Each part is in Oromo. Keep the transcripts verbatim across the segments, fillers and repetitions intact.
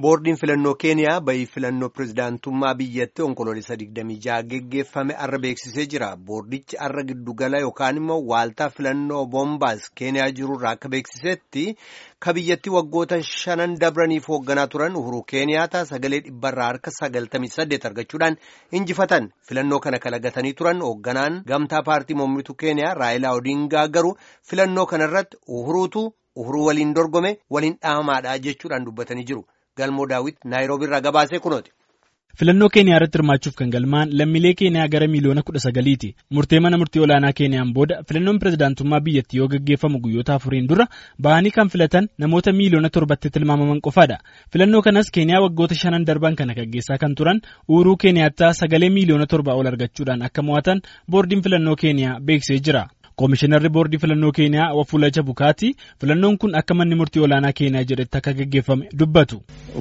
Boordiin filannoo Keeniyaa bayii filannoo pirezidaantummaa biyyatti onkoloolessa digdamii jaha geggeeffame arra beeksisee jira. Boordichi arra giddugala yookaan immoo waaltaa filannoo Boombaas Keeniyaa jirurraa akka beeksisetti ka biyyatti waggoota shanan dabraniif hoogganaa turan Uhuru Keeniyaata sagalee dhibbarraa harka sagaltamii saddeet argachuudhaan injifatan. Filannoo kana kalagatanii turan hoogganaan gamtaa paartii mormituu Keeniyaa Raayilaa Odingaa garuu filannoo kanarratti Uhuruutu Uhuruu waliin dorgome waliin dhaamaadha jechuudhaan dubbatanii jiru. Galmoo Daawit Naayiroobii irraa gabaasee kunooti. Filannoo Keeniyaa irratti hirmaachuuf kan galmaan lammiilee Keeniyaa gara miliyoona kudha sagaliiti. Murtee mana murtii olaanaa Keeniyaan booda filannoon pirezidaantummaa biyyattii yoo gaggeeffamu guyyoota afuriin dura bahanii kan filatan namoota miliyoona torbatti tilmaamaman qofaadha. Filannoo kanas Keeniyaa waggoota shanan darban kana gaggeessaa kan turan Uhuruu Keeniyaattaa sagalee miliyoona torbaa ol argachuudhaan akka mo'atan boordiin filannoo Keeniyaa beeksisee jira. Koomishinarri boordii filannoo Keeniyaa Wafula Chebukati filannoon kun akka manni murtii olaanaa Keeniyaa jedhetti akka gaggeeffame dubbatu.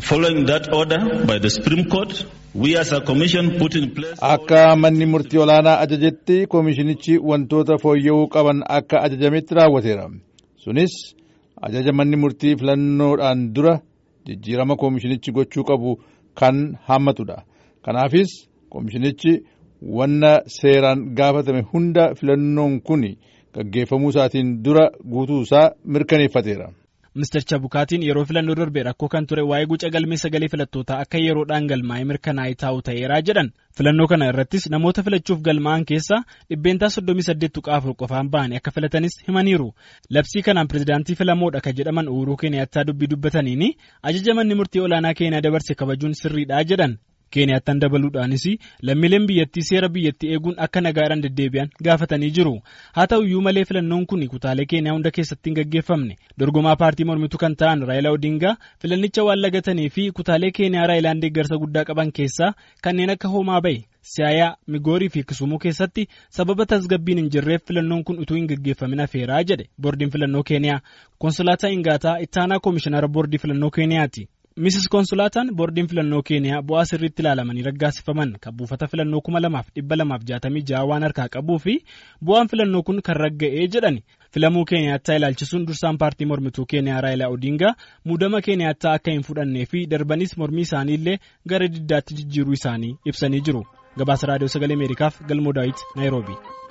Akka manni murtii olaanaa ajajetti koomishinichi wantoota fooyya'uu qaban akka ajajametti raawwateera. Sunis ajaja manni murtii filannoodhaan dura jijjiirama koomishinichi gochuu qabu kan hammatudha. Kanaafis koomishinichi wanna seeraan gaafatame hunda filannoon kun gaggeeffamuu isaatiin dura guutuu isaa mirkaneeffateera. Mister Chabukatiin yeroo filannoo darbee rakkoo kan ture waa'ee guca galmee sagalee filattootaa akka yeroodhaan galmaa'ee mirkanaa'ee taa'u ta'eeraa jedhan. Filannoo kana irrattis namoota filachuuf galmaa'an keessaa dhibbeentaa soddomii saddeet tuqaa afur qofaan ba'anii akka filatanis himaniiru. Labsii kanaan pirezidaantii filamoodha kan jedhaman Uhuruu Keeniyaattaa dubbii dubbataniini ajaja manni murtii olaanaa Keeniyaa dabarse kabajuun sirriidha jedhan. Keeniyaattaan dabaluudhaanis lammiileen biyyattii seera biyyattii eeguun akka nagaadhaan deddeebi'an gaafatanii jiru. Haa ta'u iyyuu malee filannoon kun kutaalee Keeniyaa hunda keessatti hin gaggeeffamne. Dorgomaa paartii mormituu kan ta'an Raayilaa Odingaa filannicha waan lagatanii fi kutaalee Keeniyaa Raayilaan deeggarsa guddaa qaban keessaa kanneen akka Hoomaa Bayi, Siyaayaa, Migoorii fi Kisumuu keessatti sababa tasgabbiin hin jirreef filannoon kun utuu hin gaggeeffamin hafeeraa jedhe boordiin filannoo Keeniyaa. Konsolaataa Ingaataa ittaanaa koomishinara boordii filannoo Keeniyaati. Misis Konsolaataan boordiin filannoo Keeniyaa bu'aa sirriitti ilaalamanii raggaasifaman kan buufata filannoo kuma lamaaf dhibba lamaaf jaatamii jaha waan harkaa qabuu fi bu'aan filannoo kun kan ragga'ee jedhani. Filamuu Keeniyaattaa ilaalchisuun dursaan paartii mormituu Keeniyaa Raayilaa Odingaa muudama Keeniyaattaa akka hin fudhannee fi darbanis mormii isaanii illee gara diddaatti jijjiiruu isaanii ibsanii jiru. Gabaasa Raadiyoo Sagalee Ameerikaaf Galmoo Daawit Naayiroobii.